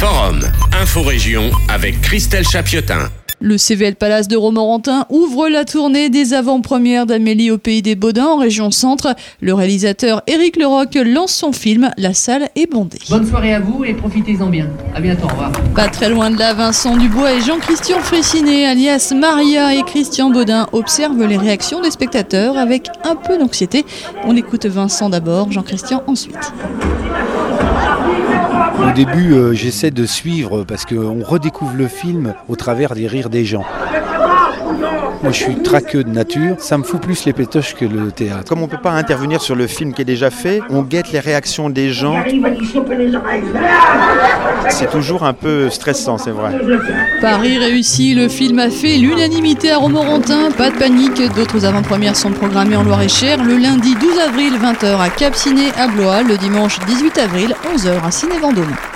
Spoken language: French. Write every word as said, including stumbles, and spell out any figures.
Forum, Info-Région avec Christelle Chapiotin. Le C V L Palace de Romorantin ouvre la tournée des avant-premières d'Amélie au Pays des Baudins en région centre. Le réalisateur Éric Leroc lance son film. La salle est bondée. Bonne soirée à vous et profitez-en bien. À bientôt, au revoir. Pas très loin de là, Vincent Dubois et Jean-Christian Fressinet, alias Maria et Christian Baudin, observent les réactions des spectateurs avec un peu d'anxiété. On écoute Vincent d'abord, Jean-Christian ensuite. Au début, euh, j'essaie de suivre parce qu'on redécouvre le film au travers des rires des gens. Moi, je suis traqueux de nature, ça me fout plus les pétoches que le théâtre. Comme on ne peut pas intervenir sur le film qui est déjà fait, on guette les réactions des gens. C'est toujours un peu stressant, c'est vrai. Paris réussi, le film a fait l'unanimité à Romorantin. Pas de panique, d'autres avant-premières sont programmées en Loir-et-Cher. Le lundi douze avril, vingt heures à Cap Ciné à Blois. Le dimanche dix-huit avril, onze heures à Ciné Vendôme.